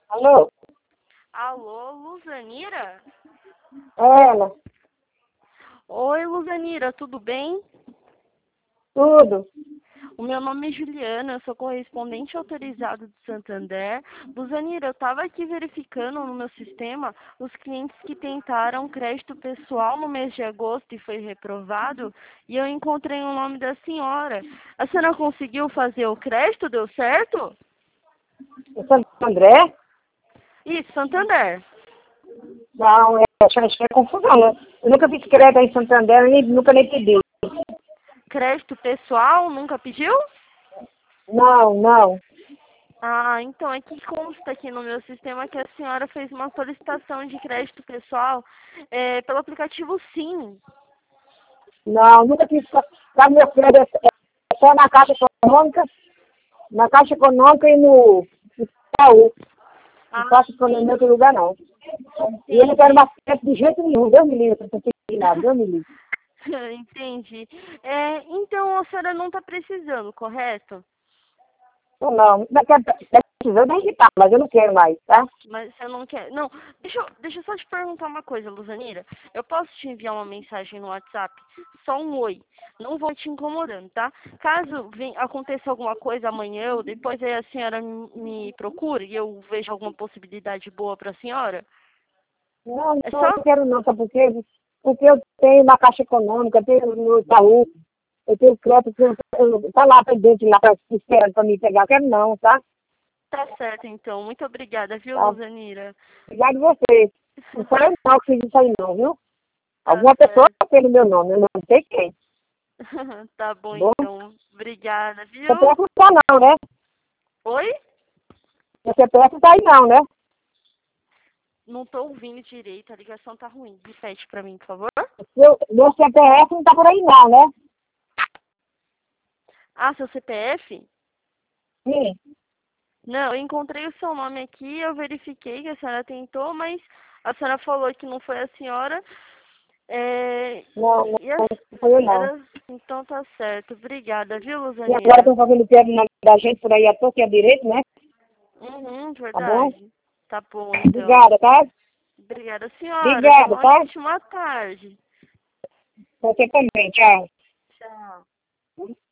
Alô? Alô, Luzanira? Ela? Oi, Luzanira, tudo bem? Tudo? O meu nome é Juliana, eu sou correspondente autorizado do Santander. Luzanira, eu estava aqui verificando no meu sistema os clientes que tentaram crédito pessoal no mês de agosto e foi reprovado, e eu encontrei o nome da senhora. A senhora conseguiu fazer o crédito? Deu certo? É Santo André? Isso, Santander. Não, acho que é confusão, né? Eu nunca fiz crédito em Santander, nunca nem pedi. Crédito pessoal, nunca pediu? Não, não. Ah, então é que consta aqui no meu sistema que a senhora fez uma solicitação de crédito pessoal pelo aplicativo Sim. Não, nunca fiz. Sabe, meu crédito é só na Caixa Econômica e no Itaú. Não Ah, faço problema em sim, outro lugar, não. E eu não quero entendi. mais crédito de jeito nenhum. Deus me livre, para você ter nada. Deus me livre. Entendi. Então a senhora não está precisando, correto? Ou não. Não quero precisar nem quitar, mas eu não quero mais, tá? Mas você não quer. Não, deixa eu só te perguntar uma coisa, Luzanira. Eu posso te enviar uma mensagem no WhatsApp? Só um oi. Não vou te incomodando, tá? Caso aconteça alguma coisa amanhã ou depois, aí a senhora me procure e eu vejo alguma possibilidade boa para a senhora. Não, É não, eu só. não quero não, sabe por quê? Porque eu tenho na Caixa Econômica, tenho no Itaú, eu tenho crédito, tá lá pendente, lá esperando para me pegar, eu quero não, tá? Tá certo, então. Muito obrigada, viu, Tá? Luzanira? Obrigado a você. Não foi eu não que fiz isso aí não, viu? Tá Alguma pessoa certo. tem o meu nome, eu não sei quem. Tá Tá bom, bom? então. Obrigada, Você viu? peça não tá não, né? Oi? Você peça não tá aí não, né? Não tô ouvindo direito, a ligação tá ruim. Repete pra mim, por favor. Meu CPF não tá por aí não, né? Ah, seu CPF? Sim. Não, eu encontrei o seu nome aqui, eu verifiquei que a senhora tentou, mas a senhora falou que não foi a senhora. É, Não, não, e não foi eu não. então tá certo. Obrigada, viu, E agora Luzanira? estão fazendo pego da gente por aí à toa, que é direito, né? Uhum, Tá bom? verdade. Tá bom, então. Obrigada, tá? Obrigada, senhora. Tenha Obrigada, uma tá? ótima tarde. Você também, tchau. Tchau.